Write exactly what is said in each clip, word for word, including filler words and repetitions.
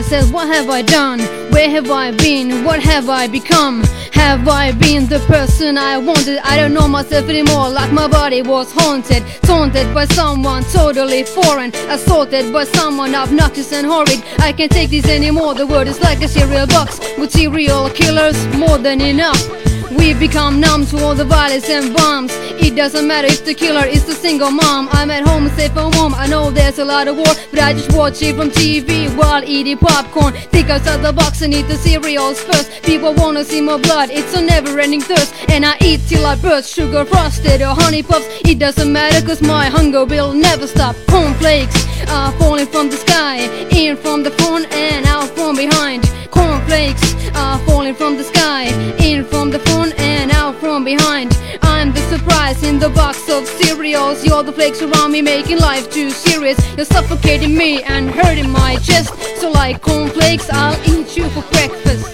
myself, what have I done? Where have I been? What have I become? Have I been the person I wanted? I don't know myself anymore, like my body was haunted. Taunted by someone totally foreign, assaulted by someone obnoxious and horrid. I can't take this anymore, the world is like a cereal box with serial killers, more than enough. We become numb to all the violence and bombs. It doesn't matter if the killer is a single mom. I'm at home safe and warm. I know there's a lot of war, but I just watch it from T V while eating popcorn. Think outside the box and eat the cereals first. People wanna see more blood, it's a never-ending thirst. And I eat till I burst, sugar frosted or honey puffs. It doesn't matter cause my hunger will never stop. Cornflakes are falling from the sky, in from the front and out from behind. Cornflakes are falling from the sky, in from the front and out from behind. I'm the surprise in the box of cereals. You're the flakes around me making life too serious. You're suffocating me and hurting my chest. So like cornflakes, I'll eat you for breakfast.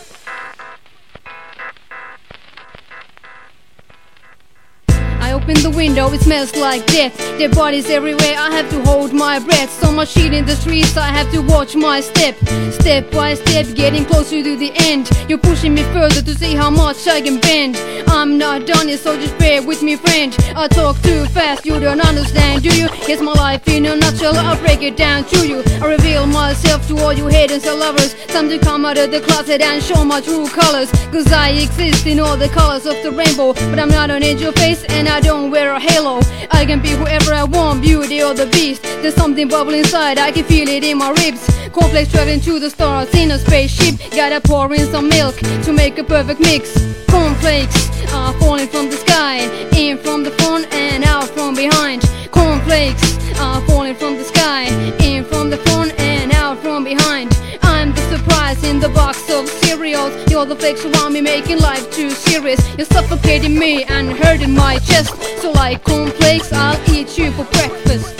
I open the window, it smells like death. Dead bodies everywhere, I have to hold my breath. So much shit in the streets, I have to watch my step. Step by step, getting closer to the end. You're pushing me further to see how much I can bend. I'm not done yet, so just bear with me, friend. I talk too fast, you don't understand, do you? Here's my life in a nutshell, I'll break it down to you. I reveal myself to all you haters and lovers. Time to come out of the closet and show my true colors. Cause I exist in all the colors of the rainbow. But I'm not an angel face and I don't wear a halo. I can be whoever I want, beauty or the beast. There's something bubbling inside, I can feel it in my ribs. Cornflakes traveling to the stars in a spaceship. Gotta pour in some milk to make a perfect mix. Cornflakes are falling from the sky, in from the front and out from behind. Cornflakes are falling from the sky, in from the front and out from behind. I'm the surprise in the box of cereals. You're the flakes around me making life too serious. You're suffocating me and hurting my chest. So like cornflakes, I'll eat you for breakfast.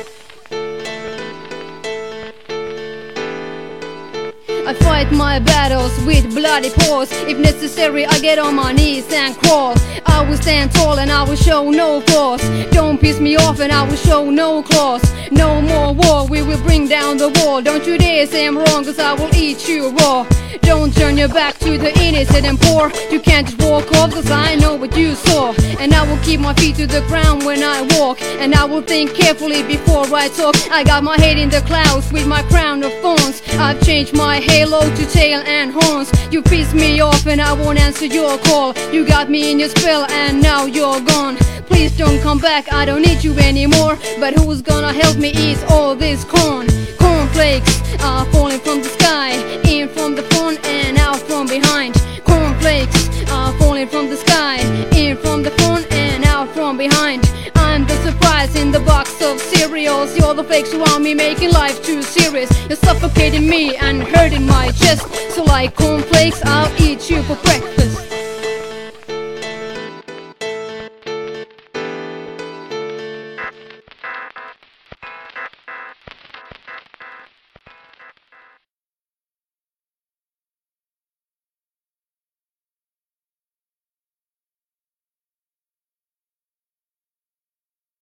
I fight my battles with bloody paws. If necessary, I get on my knees and crawl. I will stand tall and I will show no flaws. Don't piss me off and I will show no claws. No more war, we will bring down the wall. Don't you dare say I'm wrong cause I will eat you raw. Don't turn your back to the innocent and poor. You can't just walk off cause I know what you saw. And I will keep my feet to the ground when I walk. And I will think carefully before I talk. I got my head in the clouds with my crown of thorns. I've changed my halo to tail and horns. You piss me off and I won't answer your call. You got me in your spell and now you're gone. Please don't come back, I don't need you anymore. But who's gonna help me eat all this corn? Cornflakes are falling from the sky, in from the front and out from behind. Cornflakes are falling from the sky, in from the front and out from behind. I'm the surprise in the box of cereals. You're the flakes around me making life too serious. You're suffocating me and hurting my chest. So like cornflakes, I'll eat you for breakfast.